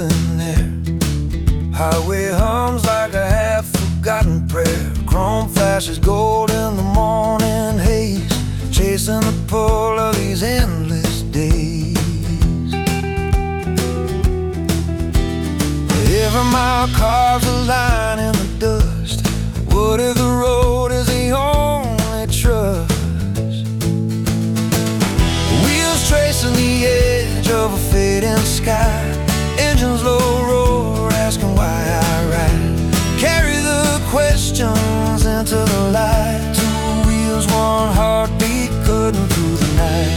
open air. Highway hums like a half-forgotten prayer. Chrome flashes gold in the morning haze, chasing the pull of these endless days. Every mile carves a line in the dust. What if the road is the only trust? Wheels tracing the edge of a fading sky. Engines low roar, asking why I ride. Carry the questions into the light. Two wheels, one heartbeat, cutting through the night.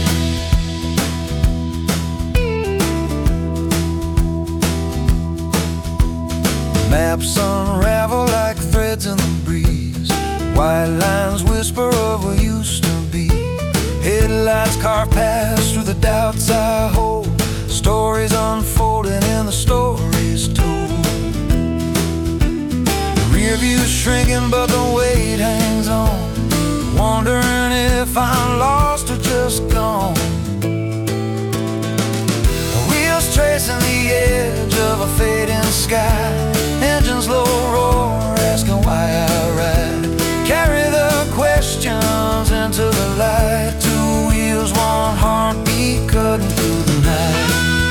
Maps unravel like threads in the breeze. White lines whisper of what used to be. Headlights carve past through the doubts I hold. Stories unfolding in the stories told. The rear view's shrinking but the weight hangs on, wondering if I'm lost or just gone. Wheels tracing the edge of a fading sky. Engines low roar, asking why I ride. Carry the questions into the light. Two wheels, one heartbeat, cutting through the night.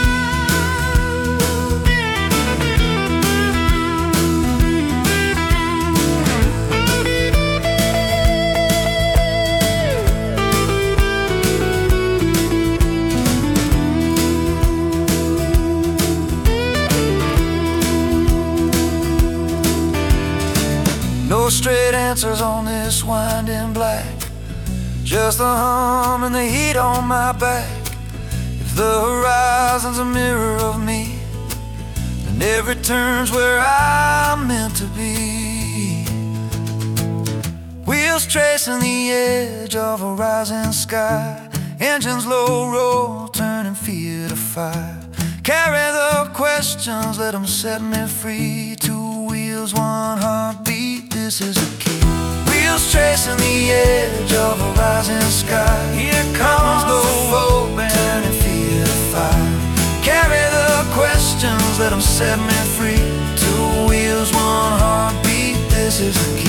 No straight answers on this winding black, just the hum and the heat on my back. If the horizon's a mirror of me, then every turn's where I'm meant to be. Wheels tracing the edge of a rising sky. Engines low roll, turning fear to fire. Carry the questions, let them set me free. Two wheels, one heartbeat, this is the key. Wheels tracing the edge of a rising sky. Here comes the open, turning fear to fire. Carry the questions, let them set me free. Two wheels, one heartbeat, this is the key.